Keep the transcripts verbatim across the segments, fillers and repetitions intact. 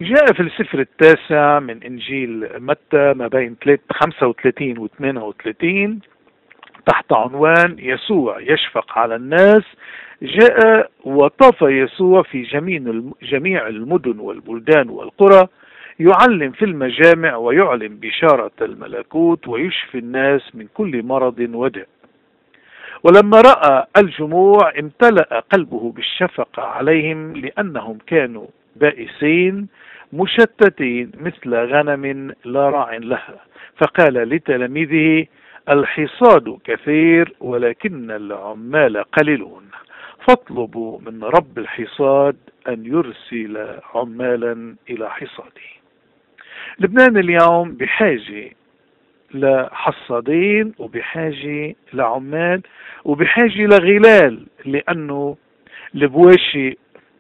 جاء في السفر التاسع من إنجيل متى ما بين خمسة وثلاثين و ثمانية وثلاثين تحت عنوان يسوع يشفق على الناس. جاء وطاف يسوع في جميع المدن والبلدان والقرى يعلم في المجامع ويعلن بشارة الملكوت ويشفي الناس من كل مرض وداء. ولما رأى الجموع امتلأ قلبه بالشفقة عليهم لأنهم كانوا بائسين مشتتين مثل غنم لا راع لها، فقال لتلاميذه الحصاد كثير ولكن العمال قليلون، فاطلبوا من رب الحصاد أن يرسل عمالا إلى حصاده. لبنان اليوم بحاجة لحصادين وبحاجة لعمال وبحاجة لغلال، لأنه البواشي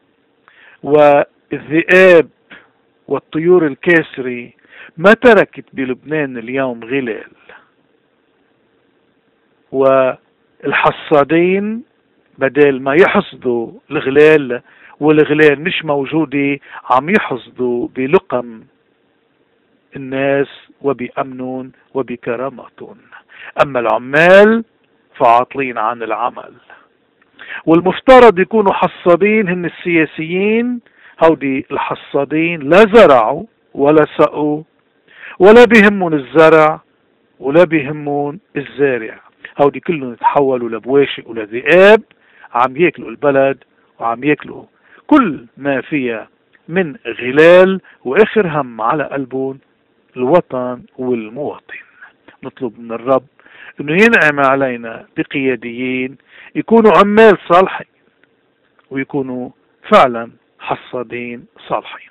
والذئاب والطيور الكاسرة ما تركت بلبنان اليوم غلال، والحصادين بدل ما يحصدوا الغلال والغلال مش موجودة عم يحصدوا بلقم الناس وبأمنون وبكرامتهم. أما العمال فعاطلين عن العمل، والمفترض يكونوا حصادين هن السياسيين. هودي الحصادين لا زرعوا ولا سقوا ولا بيهمون الزرع ولا بيهمون الزارع، هودي كلهم تحولوا لبواشي ولذئاب عم ياكلوا البلد وعم ياكلوا كل ما فيها من غلال، واخر هم على قلبهم الوطن والمواطن. نطلب من الرب انه ينعم علينا بقياديين يكونوا عمال صالحين ويكونوا فعلا حصادين صالحين.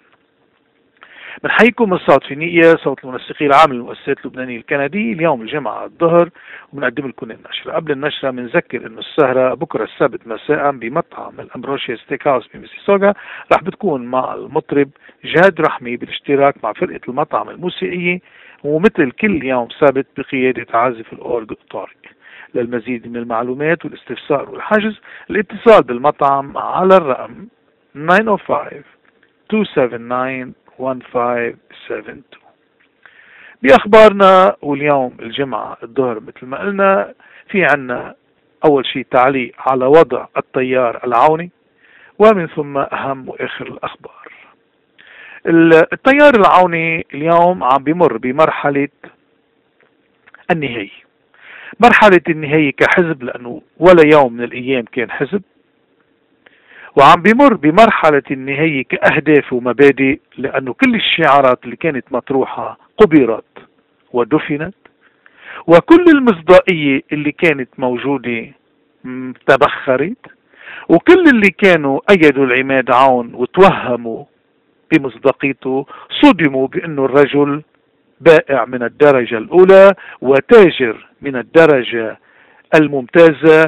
بنحييكم من صوت فينيقيا، صوت المنسقين العام للمؤسسات اللبنانية الكندية. اليوم الجمعة الظهر وبنقدم لكم النشرة. قبل النشرة بنذكر انه السهرة بكرة السبت مساء بمطعم الامبروشيا ستيك هاوس بميسيسوغا رح بتكون مع المطرب جهاد رحمي بالاشتراك مع فرقة المطعم الموسيقية، ومثل كل يوم سبت بقيادة عازف الأورج طارق. للمزيد من المعلومات والاستفسار والحجز الاتصال بالمطعم على الرقم تسعة صفر خمسة اثنين سبعة تسعة واحد خمسة سبعة اثنين. بأخبارنا واليوم الجمعة الظهر مثل ما قلنا في عنا أول شيء تعليق على وضع التيار العوني، ومن ثم أهم وآخر الأخبار. التيار العوني اليوم عم بمر بمرحلة النهاية، مرحلة النهاية كحزب، لأنه ولا يوم من الأيام كان حزب، وعم بمر بمرحلة النهاية كأهداف ومبادئ، لأنه كل الشعارات اللي كانت مطروحة قبرت ودفنت، وكل المصداقية اللي كانت موجودة تبخرت، وكل اللي كانوا أيدوا العماد عون وتوهموا بمصداقيته صدموا بأنه الرجل بائع من الدرجة الأولى وتاجر من الدرجة الممتازة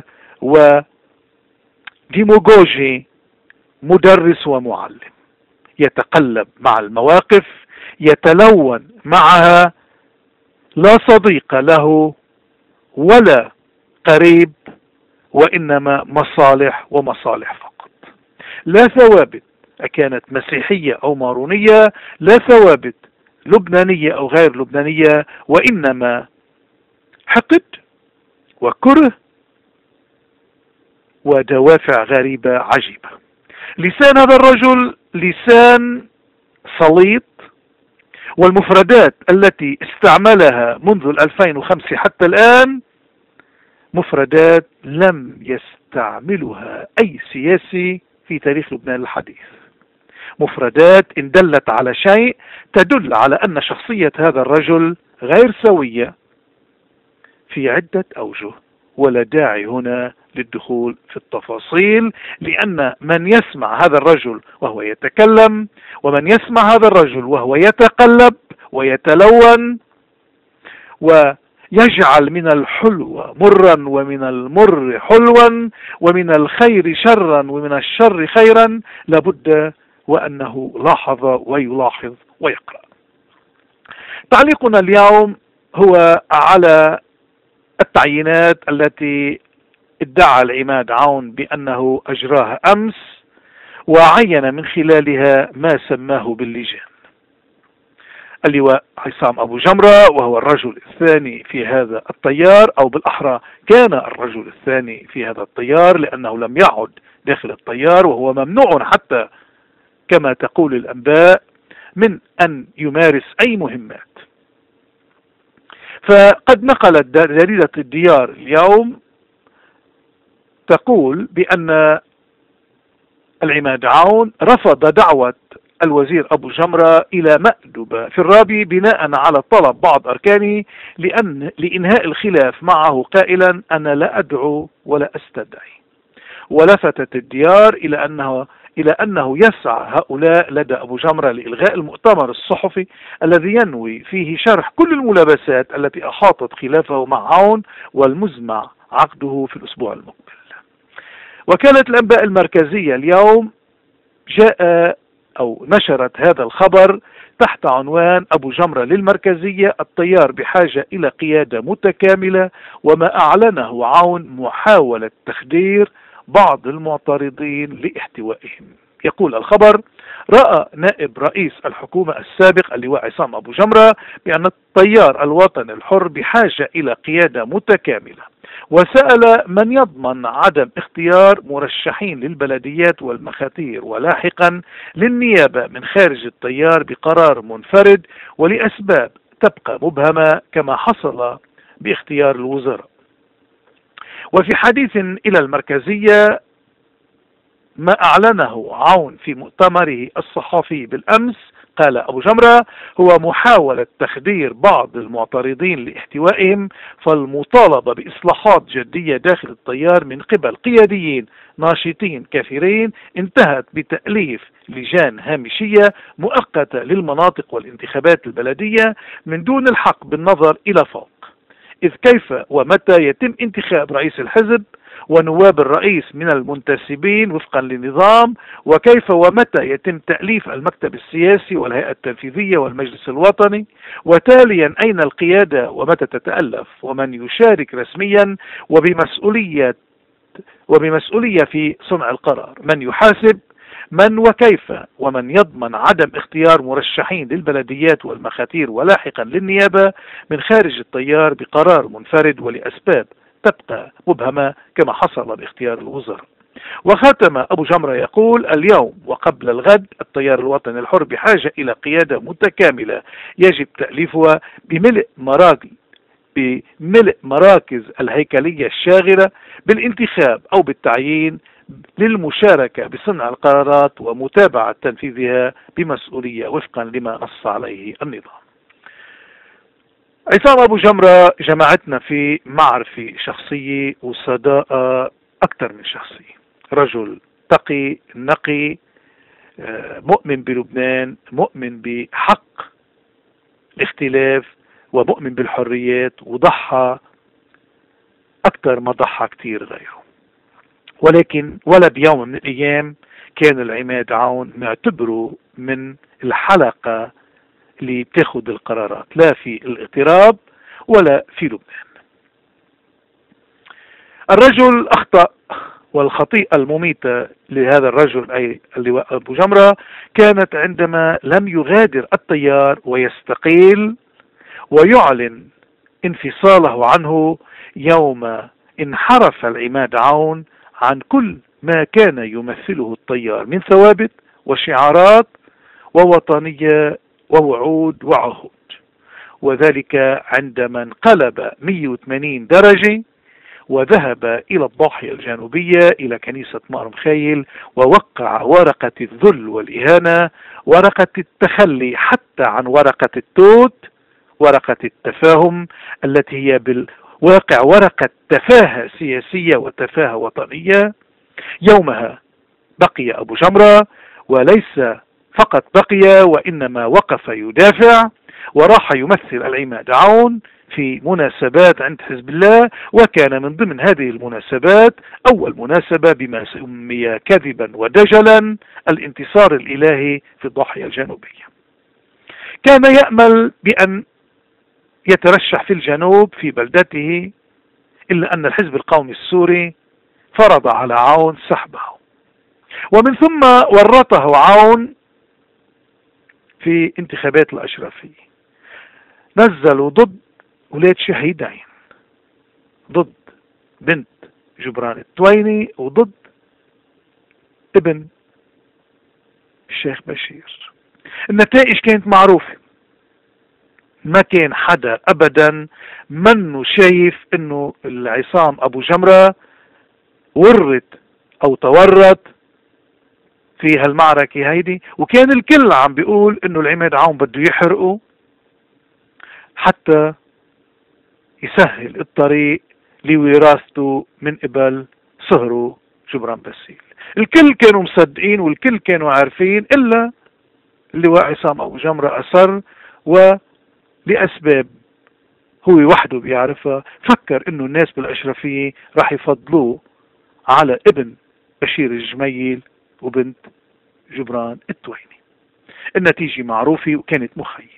وديموغوجي مدرس ومعلم، يتقلب مع المواقف يتلون معها، لا صديق له ولا قريب، وإنما مصالح ومصالح فقط. لا ثوابت كانت مسيحية أو مارونية، لا ثوابت لبنانية أو غير لبنانية، وإنما حقد وكره ودوافع غريبة عجيبة. لسان هذا الرجل لسان سليط، والمفردات التي استعملها منذ ألفين وخمسة حتى الآن مفردات لم يستعملها أي سياسي في تاريخ لبنان الحديث. مفردات إن دلت على شيء تدل على أن شخصية هذا الرجل غير سوية في عدة أوجه، ولا داعي هنا للدخول في التفاصيل، لأن من يسمع هذا الرجل وهو يتكلم، ومن يسمع هذا الرجل وهو يتقلب ويتلون ويجعل من الحلو مرا ومن المر حلوا ومن الخير شرا ومن الشر خيرا، لابد وأنه لاحظ ويلاحظ ويقرأ. تعليقنا اليوم هو على التعيينات التي ادعى العماد عون بأنه أجراها أمس، وعين من خلالها ما سماه باللجان. اللواء عصام أبو جمرة، وهو الرجل الثاني في هذا التيار، أو بالأحرى كان الرجل الثاني في هذا التيار، لأنه لم يعد داخل التيار، وهو ممنوع حتى كما تقول الأنباء من أن يمارس أي مهمات. فقد نقلت جريدة الديار اليوم تقول بأن العماد عون رفض دعوة الوزير أبو جمرة إلى مأدبة في الرابي بناء على طلب بعض أركانه لأن لإنهاء الخلاف معه، قائلا أنا لا أدعو ولا أستدعي. ولفتت الديار إلى أنه إلى أنه يسعى هؤلاء لدى أبو جمرة لإلغاء المؤتمر الصحفي الذي ينوي فيه شرح كل الملابسات التي أحاطت خلافه مع عون، والمزمع عقده في الأسبوع المقبل. وكالة الأنباء المركزية اليوم جاء أو نشرت هذا الخبر تحت عنوان أبو جمرة للمركزية، التيار بحاجة إلى قيادة متكاملة، وما أعلنه عون محاولة تخدير بعض المعترضين لاحتوائهم. يقول الخبر: رأى نائب رئيس الحكومة السابق اللواء عصام أبو جمرة بأن التيار الوطني الحر بحاجة إلى قيادة متكاملة، وسأل من يضمن عدم اختيار مرشحين للبلديات والمخاتير ولاحقا للنيابة من خارج التيار بقرار منفرد ولأسباب تبقى مبهمة كما حصل باختيار الوزراء. وفي حديث إلى المركزية ما أعلنه عون في مؤتمره الصحفي بالأمس، قال أبو جمرة: هو محاولة تخدير بعض المعترضين لاحتوائهم، فالمطالبة بإصلاحات جدية داخل التيار من قبل قياديين ناشطين كثيرين انتهت بتأليف لجان هامشية مؤقتة للمناطق والانتخابات البلدية من دون الحق بالنظر إلى فوق، إذ كيف ومتى يتم انتخاب رئيس الحزب ونواب الرئيس من المنتسبين وفقا للنظام، وكيف ومتى يتم تأليف المكتب السياسي والهيئة التنفيذية والمجلس الوطني، وتاليا أين القيادة ومتى تتألف، ومن يشارك رسميا وبمسؤولية وبمسؤولية في صنع القرار، من يحاسب من وكيف، ومن يضمن عدم اختيار مرشحين للبلديات والمخاتير ولاحقا للنيابة من خارج التيار بقرار منفرد ولأسباب تبقى مبهمة كما حصل باختيار الوزراء. وختم أبو جمرة يقول: اليوم وقبل الغد التيار الوطني الحر بحاجة إلى قيادة متكاملة يجب تأليفها بملء مراكز بملء مراكز الهيكلية الشاغرة بالانتخاب أو بالتعيين للمشاركة بصنع القرارات ومتابعة تنفيذها بمسؤولية وفقا لما نص عليه النظام. عصام أبو جمرة جمعتنا في معرفة شخصية وصداقة أكثر من شخصية، رجل تقي نقي مؤمن بلبنان، مؤمن بحق الاختلاف ومؤمن بالحريات، وضحى أكثر ما ضحى كتير غيره. ولكن ولا بيوم من الأيام كان العماد عون معتبره من الحلقة اللي بتاخد القرارات، لا في الاغتراب ولا في لبنان. الرجل أخطأ، والخطيئة المميتة لهذا الرجل أي اللواء أبو جمرة كانت عندما لم يغادر التيار ويستقيل ويعلن انفصاله عنه يوم انحرف العماد عون عن كل ما كان يمثله التيار من ثوابت وشعارات ووطنية ووعود وعهود، وذلك عندما انقلب مئة وثمانين درجة وذهب إلى الضاحية الجنوبية إلى كنيسة مار مخيل ووقع ورقة الذل والإهانة، ورقة التخلي حتى عن ورقة التوت، ورقة التفاهم التي هي بالواقع ورقة تفاهة سياسية وتفاهة وطنية. يومها بقي أبو جمرة، وليس فقط بقي وإنما وقف يدافع، وراح يمثل العماد عون في مناسبات عند حزب الله، وكان من ضمن هذه المناسبات أول مناسبة بما سمي كذبا ودجلا الانتصار الإلهي في الضاحية الجنوبية. كان يأمل بأن يترشح في الجنوب في بلدته، إلا أن الحزب القومي السوري فرض على عون سحبه، ومن ثم ورطه عون في انتخابات الأشرفية. نزلوا ضد ولاد شهيدين، ضد بنت جبران التويني وضد ابن الشيخ بشير. النتائج كانت معروفة، ما كان حدا ابدا منه شايف انه العصام ابو جمرة ورط او تورط في هالمعركة هيدي، وكان الكل عم بيقول انه العماد عون بده يحرقه حتى يسهل الطريق لوراثته من قبل صهره جبران باسيل. الكل كانوا مصدقين والكل كانوا عارفين، الا اللواء عصام ابو جمرة اصر، ولاسباب هو وحده بيعرفها فكر انه الناس بالاشرفية راح يفضلوه على ابن بشير الجميل وبنت جبران التويني. النتيجة معروفة وكانت مخيبة.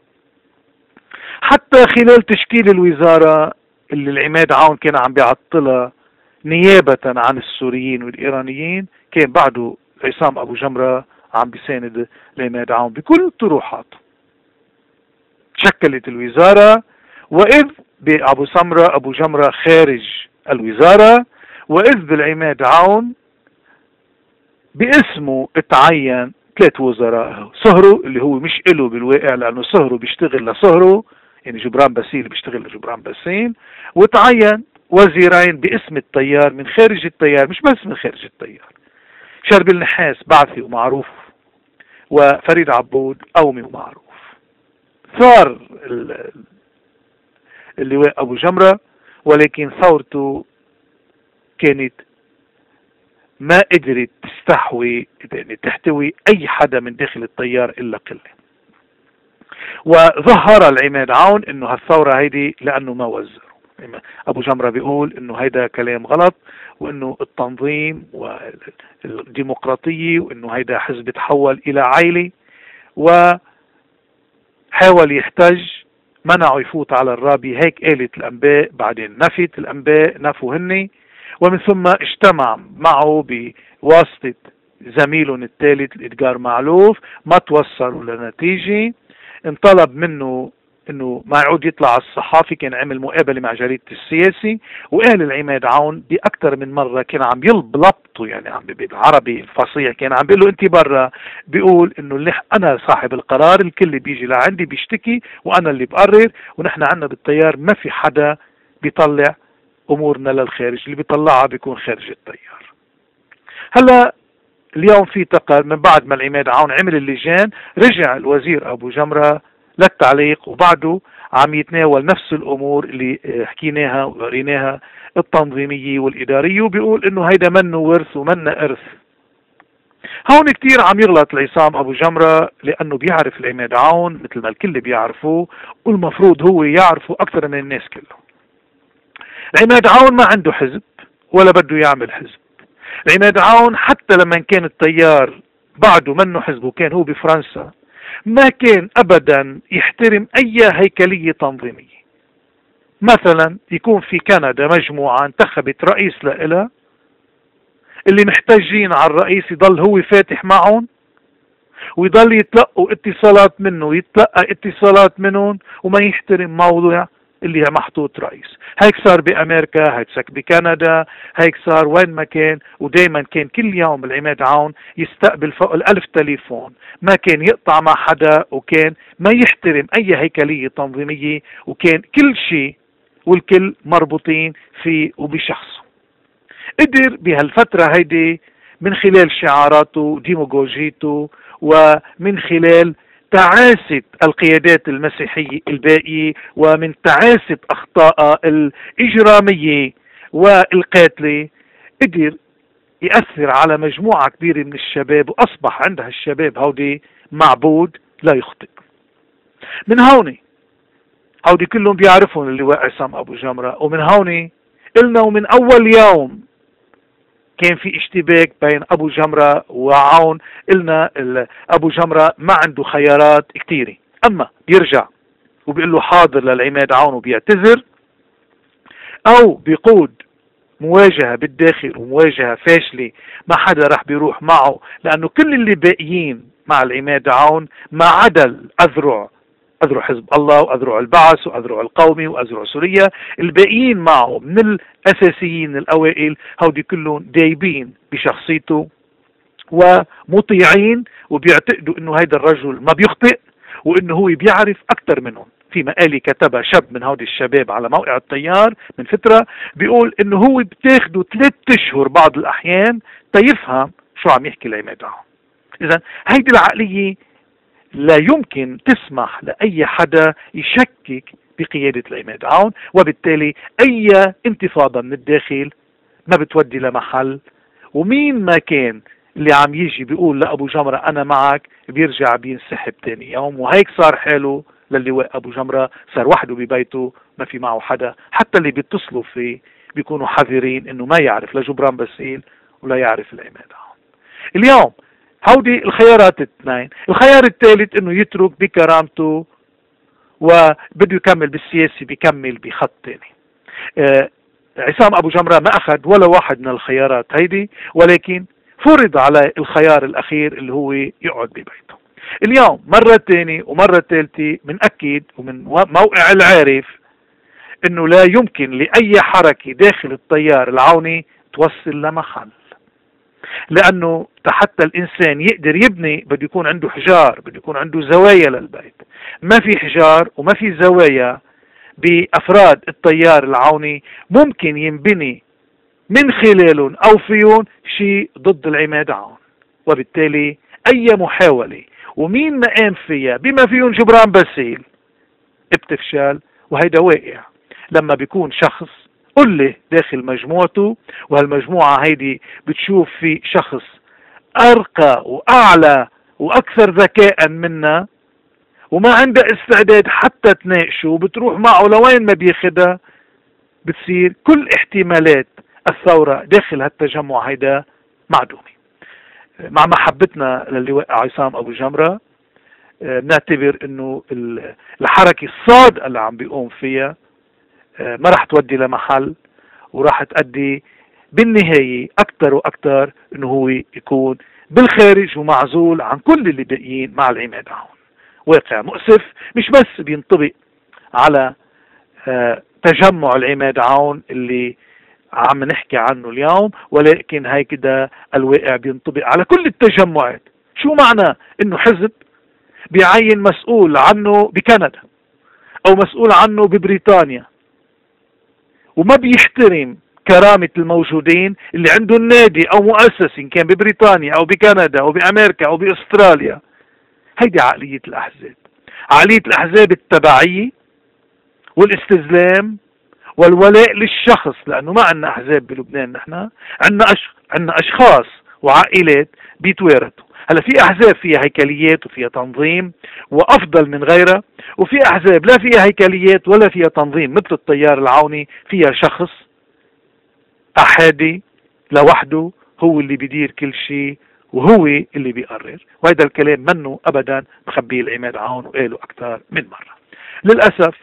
حتى خلال تشكيل الوزارة اللي العماد عون كان عم بيعطلها نيابة عن السوريين والإيرانيين، كان بعده عصام أبو جمرة عم بيساند العماد عون بكل طروحاته. شكلت الوزارة، وإذ بأبو سمرة أبو جمرة خارج الوزارة، وإذ بالعماد عون باسمه اتعين ثلاث وزراء. صهره اللي هو مش إله بالواقع لأنه صهره بيشتغل لصهره، يعني جبران باسيل بيشتغل لجبران باسيل، وتعين وزيرين باسم التيار من خارج التيار، مش بس من خارج التيار، شرب النحاس بعثي ومعروف، وفريد عبود قومي ومعروف. ثار اللواء أبو جمرة، ولكن ثورته كانت ما قدرت تستحوي تحتوي أي حدا من داخل التيار إلا قلة. وظهر العماد عون إنه هالثورة هيدي لأنه ما وزروا. أبو جمرة بيقول إنه هيدا كلام غلط، وإنه التنظيم والديمقراطية وإنه هيدا حزب تحول إلى عائلة، وحاول يحتج منعه يفوت على الرابي، هيك قالت الأنباء. بعدين نفت الأنباء، نفوا هني، ومن ثم اجتمع معه بواسطة زميلهم الثالث الإدجار معلوف، ما توصلوا لنتيجة. انطلب منه انه ما يعود يطلع على الصحافي، كان عمل مقابلة مع جريدة السياسي، وقال العماد عون بأكثر من مرة كان عم يلبلبطه، يعني عم بالعربي الفصيح كان عم بيقول له انت برا، بيقول انه اللي انا صاحب القرار، الكل بيجي لعندي بيشتكي وانا اللي بقرر، ونحن عنا بالتيار ما في حدا بيطلع امورنا للخارج، اللي بيطلعها بيكون خارج التيار. هلا اليوم في تقر من بعد ما العماد عون عمل اللجان، رجع الوزير ابو جمرة للتعليق، وبعده عم يتناول نفس الامور اللي حكيناها وقريناها التنظيمية والادارية، وبيقول انه هيدا منه ورث ومنا ارث. هون كتير عم يغلط العصام ابو جمرة، لانه بيعرف العماد عون مثل ما الكل بيعرفوه، والمفروض هو يعرفه اكثر من الناس كلهم. العماد عون ما عنده حزب ولا بده يعمل حزب. العماد عون حتى لما كان التيار بعده منه حزب وكان هو بفرنسا، ما كان ابدا يحترم اي هيكلية تنظيمية. مثلا يكون في كندا مجموعة انتخبت رئيس لإلها، اللي محتاجين على الرئيس يضل هو فاتح معهم، ويضل يتلقوا اتصالات منه ويتلقى اتصالات منهم، وما يحترم موضوع اللي محطوط رئيس. هيك صار بأمريكا، هيك صار بكندا، هيك صار وين ما كان. ودايما كان كل يوم العماد عون يستقبل فوق الألف تليفون، ما كان يقطع مع حدا، وكان ما يحترم أي هيكلية تنظيمية، وكان كل شيء والكل مربوطين فيه وبشخصه. قدر بهالفترة هيدي من خلال شعاراته وديموغوجيته، ومن خلال تعاسة القيادات المسيحية الباقية، ومن تعاسة أخطاء الإجرامية والقاتلة، قدر يأثر على مجموعة كبيرة من الشباب، وأصبح عندها الشباب هودي معبود لا يخطئ. من هون هودي كلهم بيعرفون اللواء عصام أبو جمرة، ومن هون قلنا ومن أول يوم كان في اشتباك بين ابو جمرة وعون. قلنا ابو جمرة ما عنده خيارات كتيرة، اما بيرجع وبيقول له حاضر للعماد عون وبيعتذر، او بيقود مواجهة بالداخل ومواجهة فاشلة، ما حدا راح بيروح معه، لانه كل اللي باقيين مع العماد عون ما عدا الاذرع أذرع حزب الله وأذرع البعث وأذرع القومي وأذرع سوريا، الباقيين معه من الأساسيين الأوائل هودي كلهم دايبين بشخصيته ومطيعين، وبيعتقدوا انه هيدا الرجل ما بيخطئ وانه هو بيعرف اكثر منهم. في مقالة كتبها شاب من هودي الشباب على موقع التيار من فترة، بيقول انه هو بتاخده ثلاث اشهر بعض الاحيان تيفهم شو عم يحكي العماد عون. اذا هيدي العقلية لا يمكن تسمح لأي حدا يشكك بقيادة العماد عون، وبالتالي أي انتفاضة من الداخل ما بتودي لمحل. ومين ما كان اللي عم يجي بيقول لأبو جمرة أنا معك بيرجع بينسحب تاني يوم، وهيك صار حاله للواء أبو جمرة، صار وحده ببيته ما في معه حدا، حتى اللي بيتصلوا فيه بيكونوا حذرين إنه ما يعرف لا جبران باسيل ولا يعرف العماد عون. اليوم هودي الخيارات الاثنين. الخيار الثالث انه يترك بكرامته وبده يكمل بالسياسي، بيكمل بخط ثاني. آه عصام ابو جمرة ما اخذ ولا واحد من الخيارات هيدي، ولكن فرض على الخيار الاخير اللي هو يقعد ببيته. اليوم مرة ثانية ومرة ثالثة بنأكد ومن موقع العارف انه لا يمكن لاي حركة داخل التيار العوني توصل لمحل، لأنه حتى الإنسان يقدر يبني بده يكون عنده حجار، بده يكون عنده زوايا للبيت. ما في حجار وما في زوايا بأفراد التيار العوني ممكن ينبني من خلالهم أو فيهم شيء ضد العماد عون. وبالتالي أي محاولة ومين ما قام فيها بما فيهم جبران باسيل بتفشل، وهيدا واقع لما بيكون شخص قل داخل مجموعته، وهالمجموعة هيدي بتشوف في شخص أرقى وأعلى وأكثر ذكاء منا وما عنده استعداد حتى تناقشه وبتروح معه لوين ما بياخدها، بتصير كل احتمالات الثورة داخل هالتجمع هيدا معدومة. مع محبتنا للواء عصام أبو جمرة بنعتبر انه الحركة الصادقة اللي عم بيقوم فيها ما راح تودي لمحل، وراح تؤدي بالنهاية أكثر وأكثر إنه هو يكون بالخارج ومعزول عن كل اللي باقيين مع العماد عون. واقع مؤسف مش بس بينطبق على تجمع العماد عون اللي عم نحكي عنه اليوم، ولكن هاي كده الواقع بينطبق على كل التجمعات. شو معنى إنه حزب بيعين مسؤول عنه بكندا أو مسؤول عنه ببريطانيا وما بيحترم كرامة الموجودين اللي عنده النادي أو مؤسسة إن كان ببريطانيا أو بكندا أو بأمريكا أو بأستراليا؟ هيدي عقلية الأحزاب. عقلية الأحزاب التبعية والاستسلام والولاء للشخص، لأنه ما عندنا أحزاب بلبنان، نحن عندنا أش... عندنا أشخاص وعائلات بيتوارثوا. هلا في أحزاب فيها هيكليات وفيها تنظيم وأفضل من غيرها، وفي أحزاب لا فيها هيكليات ولا فيها تنظيم مثل التيار العوني، فيها شخص أحادي لوحده هو اللي بيدير كل شيء وهو اللي بيقرر. وهذا الكلام منه أبدا مخبيه العماد عون وقاله أكثر من مرة. للأسف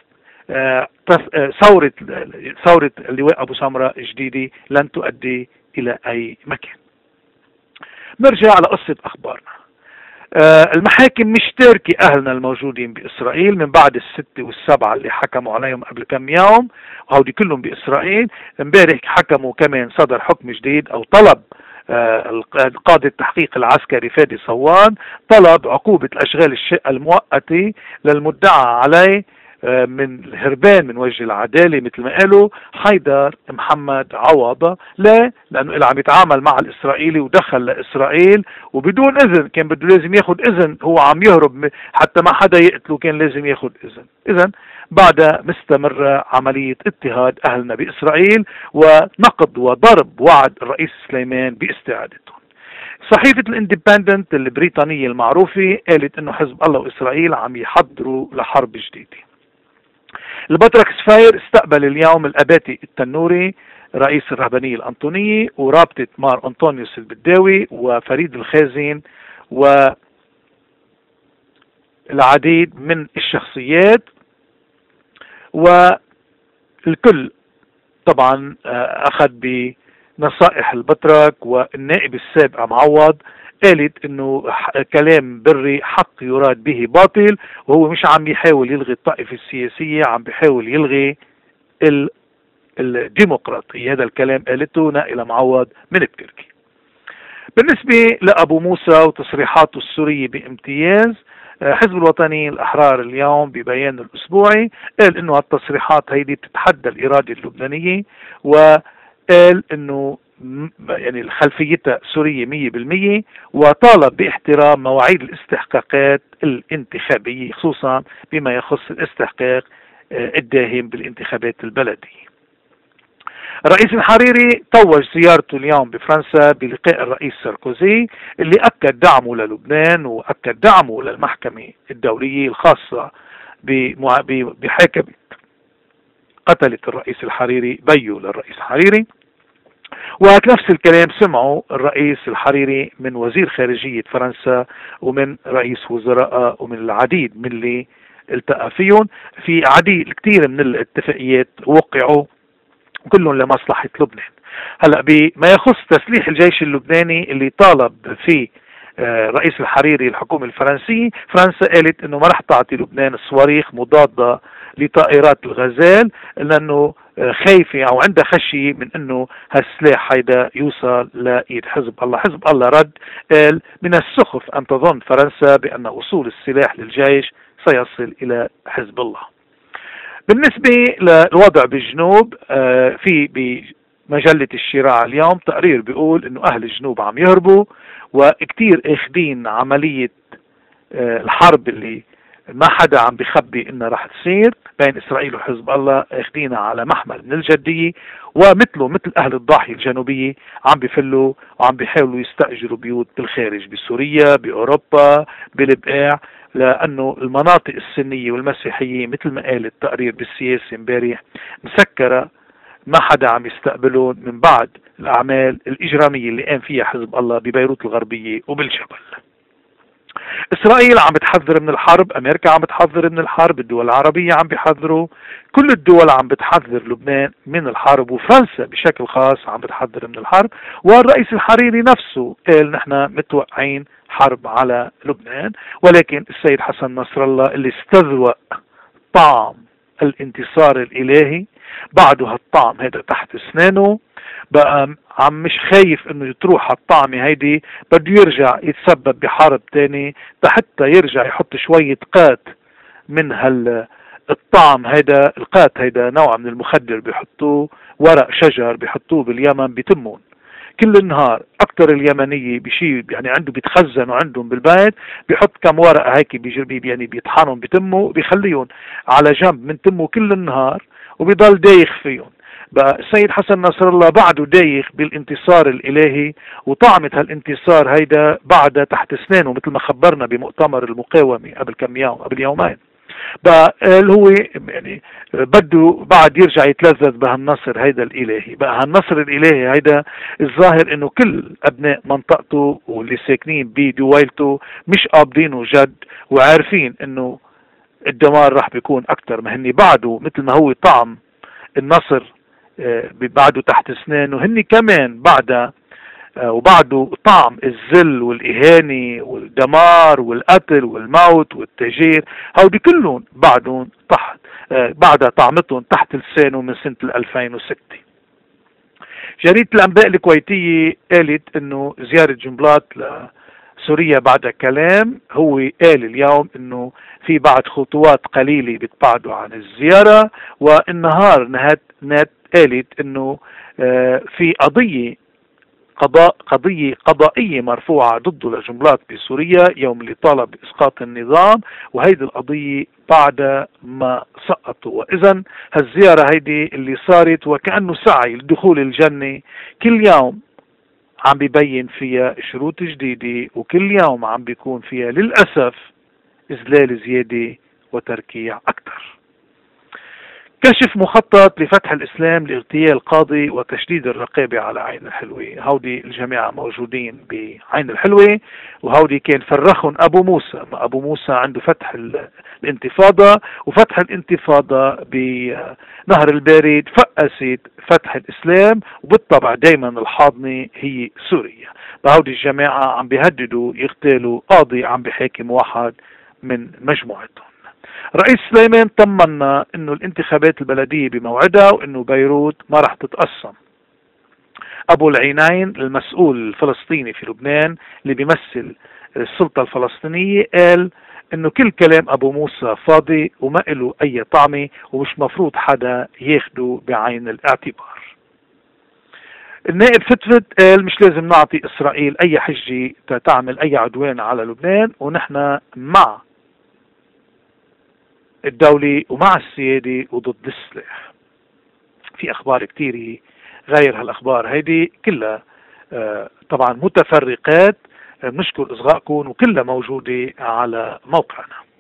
ثورة ثورة اللواء أبو سمرة الجديدة لن تؤدي إلى أي مكان. نرجع على قصة أخبارنا. المحاكم مش تاركة أهلنا الموجودين بإسرائيل من بعد الستة والسبعة اللي حكموا عليهم قبل كم يوم، وهودي كلهم بإسرائيل. امبارح حكموا كمان، صدر حكم جديد أو طلب قاضي التحقيق العسكري فادي صوان طلب عقوبة الأشغال الشقة المؤقتة للمدعى عليه من الهربان من وجه العدالة مثل ما قالوا حيدر محمد عوضة. لا، لأنه اللي عم يتعامل مع الإسرائيلي ودخل لإسرائيل وبدون إذن، كان بده لازم ياخد إذن، هو عم يهرب حتى ما حدا يقتله كان لازم ياخد إذن. إذن بعد مستمرة عملية اضطهاد أهلنا بإسرائيل ونقض وضرب وعد الرئيس سليمان باستعادتهم. صحيفة الاندبندنت البريطانية المعروفة قالت إنه حزب الله وإسرائيل عم يحضروا لحرب جديدة. البطرك سفاير استقبل اليوم الأباتي التنوري رئيس الرهبانية الأنطونية ورابطة مار أنطونيوس البداوي وفريد الخازن والعديد من الشخصيات، والكل طبعا أخذ بنصائح البطرك والنائب السابق معوض قالت انه كلام بري حق يراد به باطل، وهو مش عم بيحاول يلغي الطائفة السياسية، عم بيحاول يلغي الديمقراطية. هذا الكلام قالته نائلة معوض من بتركي. بالنسبة لأبو موسى وتصريحاته السورية بامتياز، حزب الوطني الأحرار اليوم ببيان الأسبوعي قال إنه هالتصريحات هيدي بتتحدى الإرادة اللبنانية، وقال إنه يعني خلفيتها سورية مية بالمية، وطالب باحترام مواعيد الاستحقاقات الانتخابية خصوصا بما يخص الاستحقاق الداهم بالانتخابات البلدية. الرئيس الحريري توج زيارته اليوم بفرنسا بلقاء الرئيس ساركوزي اللي أكد دعمه للبنان وأكد دعمه للمحكمة الدولية الخاصة بحاكمة قتلة الرئيس الحريري بيو للرئيس الحريري. ونفس الكلام سمعوا الرئيس الحريري من وزير خارجية فرنسا ومن رئيس وزراء ومن العديد من اللي التقى فيهم في عديد كثير من الاتفاقيات وقعوا كلهم لمصلحة لبنان. هلأ بما يخص تسليح الجيش اللبناني اللي طالب فيه رئيس الحريري الحكومة الفرنسية، فرنسا قالت انه ما رح تعطي لبنان الصواريخ مضادة لطائرات الغزال لانه خايفة او عندها خشية من انه هالسلاح هيدا يوصل لايد حزب الله. حزب الله رد قال من السخف ان تظن فرنسا بان وصول السلاح للجيش سيصل الى حزب الله. بالنسبة للوضع بالجنوب، في بمجلة الشراع اليوم تقرير بيقول انه اهل الجنوب عم يهربوا وكتير اخدين عملية الحرب اللي ما حدا عم بيخبي انها رح تصير بين اسرائيل وحزب الله، اخدينها على محمل من الجدية، ومثله مثل اهل الضاحية الجنوبية عم بيفلوا وعم بيحاولوا يستأجروا بيوت بالخارج، بسوريا، باوروبا، بالبقاع، لانه المناطق السنية والمسيحية مثل ما قال التقرير بالسياسة امبارح مسكرة، ما حدا عم يستقبلهم من بعد الاعمال الاجرامية اللي قام فيها حزب الله ببيروت الغربية وبالجبل. اسرائيل عم بتحذر من الحرب، امريكا عم بتحذر من الحرب، الدول العربية عم بيحذروا، كل الدول عم بتحذر لبنان من الحرب، وفرنسا بشكل خاص عم بتحذر من الحرب، والرئيس الحريري نفسه قال نحن متوقعين حرب على لبنان. ولكن السيد حسن نصر الله اللي استذوق طعم الانتصار الالهي بعده هالطعم هذا تحت اسنانه، بقى عم مش خايف انه تروح هالطعمة هيدي، بده يرجع يتسبب بحرب تاني حتى يرجع يحط شوية قات من هالطعم هيدا. القات هيدا نوع من المخدر بيحطوه ورق شجر بيحطوه باليمن بتمون كل النهار. اكتر اليمنية بشي يعني عنده بيتخزنوا عندهم بالبيت، بيحط كم ورقة هيك بيجربي يعني بيطحنهم بتمه بيخليهم على جنب من تمه كل النهار وبيضل دايخ فيهم. بقى السيد حسن نصر الله بعده دايخ بالانتصار الالهي، وطعمة هالانتصار هيدا بعدها تحت اسنانه مثل ما خبرنا بمؤتمر المقاومة قبل كم يوم قبل يومين. بقى اللي هو يعني بده بعد يرجع يتلذذ بهالنصر هيدا الالهي. بقى هالنصر الالهي هيدا الظاهر انه كل ابناء منطقته واللي ساكنين بدويلته مش قابضينه جد، وعارفين انه الدمار راح بيكون اكتر ما هني بعده مثل ما هو طعم النصر بعده تحت اسنانه، هني كمان بعدها وبعده طعم الذل والإهانة والدمار والقتل والموت والتهجير، هودي كلهم بعدهم تحت بعدها طعمتهم تحت لسانه من سنة ألفين وستة. جريدة الأنباء الكويتية قالت انه زيارة جنبلاط لسوريا بعد كلام، هو قال اليوم انه في بعض خطوات قليلة بتبعده عن الزيارة، والنهار نهت نت قالت انه في قضية قضاء قضية قضائية مرفوعة ضده لجنبلاط بسوريا يوم اللي طالب بإسقاط النظام، وهيدي القضية بعد ما سقطوا. وإذن هالزيارة هيدي اللي صارت وكأنه سعي لدخول الجنة كل يوم عم بيبين فيها شروط جديدة، وكل يوم عم بيكون فيها للأسف إذلال زيادة وتركيع أكثر. كشف مخطط لفتح الإسلام لاغتيال قاضي وتشديد الرقابة على عين الحلوة. هودي الجماعة موجودين بعين الحلوة، وهودي كان فرخهم أبو موسى. أبو موسى عنده فتح الانتفاضة، وفتح الانتفاضة بنهر البارد فقست فتح الإسلام، وبالطبع دايما الحاضنة هي سوريا. فهودي الجماعة عم بيهددوا يغتالوا قاضي عم بحاكم واحد من مجموعتهم. رئيس سليمان طمنا انه الانتخابات البلدية بموعدها، وانه بيروت ما رح تتقسم. ابو العينين المسؤول الفلسطيني في لبنان اللي بيمثل السلطة الفلسطينية قال انه كل كلام ابو موسى فاضي وما له اي طعمة، ومش مفروض حدا ياخده بعين الاعتبار. النائب فتفت قال مش لازم نعطي اسرائيل اي حجة تعمل اي عدوان على لبنان، ونحن مع الدولة ومع السيادة وضد السلاح. في أخبار كتيرة غير هالأخبار هيدي كلها طبعا متفرقات، بنشكر إصغائكم وكلها موجودة على موقعنا.